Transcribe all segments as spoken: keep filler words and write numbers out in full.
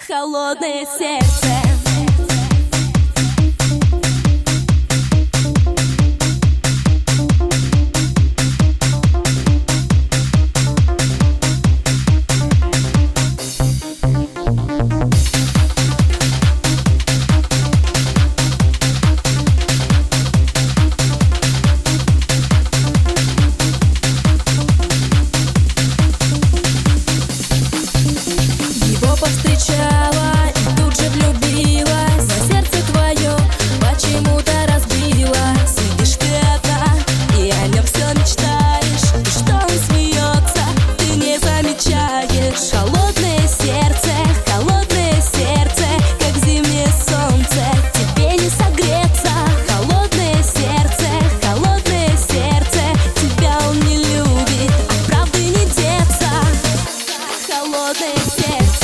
Холодное сердце. Повстречала и тут же влюбилась, но сердце твое почему-то разбилось. Сидишь ты одна и о нем все мечтаешь, и что он смеется, ты не замечаешь. Холодное сердце, холодное сердце, как зимнее солнце, тебе не согреться. Холодное сердце, холодное сердце, тебя он не любит, от правды не деться. Холодное сердце.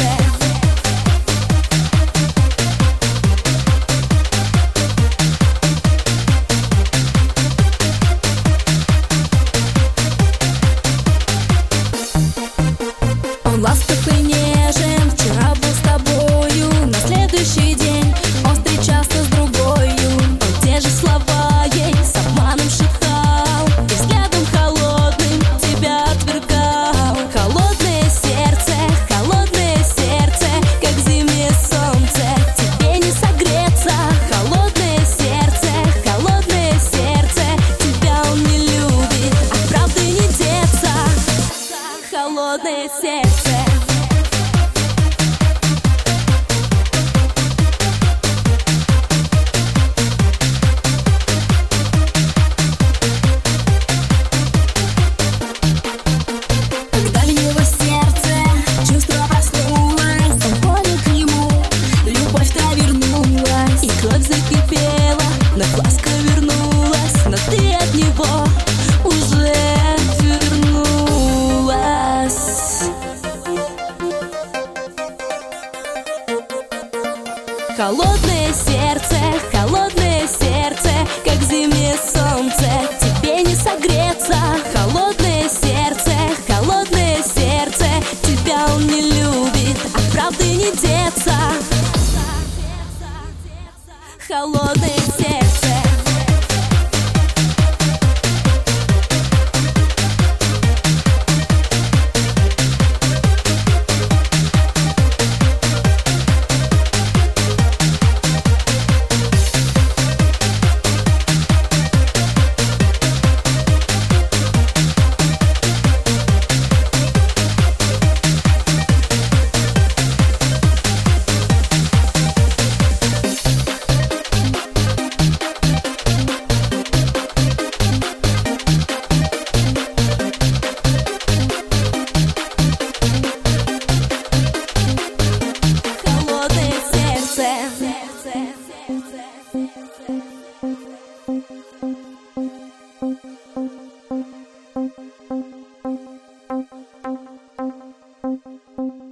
Он ласков и нежен, вчера был с тобою, на следующий день он встречался с другою. Он те же слова ей с обманом шептал, и взглядом холодным тебя отвергал. Холодное сердце, холодное сердце, как зимнее солнце, тебе не согреться. Холодное сердце, холодное сердце, тебя он не любит, от правды не деться. Холодное сердце. Когда в его сердце чувство проснулось, он понял к нему, любовь-то вернулась, и кровь закипела, но ласка вернулась, но ты от него уже вернулась. Холодное сердце, холодное сердце, как зимнее солнце, тебе не согреться. Холодное сердце, холодное сердце, тебя он не любит, от правды не деться. Холодное сердце. Thank you.